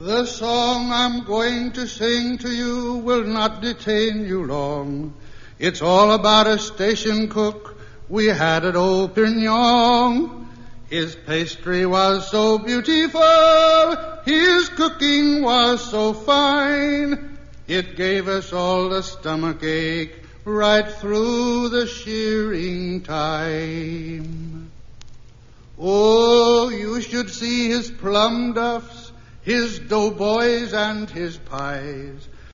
The song I'm going to sing to you will not detain you long. It's all about a station cook we had at Old Pignon. His pastry was so beautiful, his cooking was so fine, it gave us all the stomach ache right through the shearing time. Oh, you should see his plum duffs, his doughboys and his pies.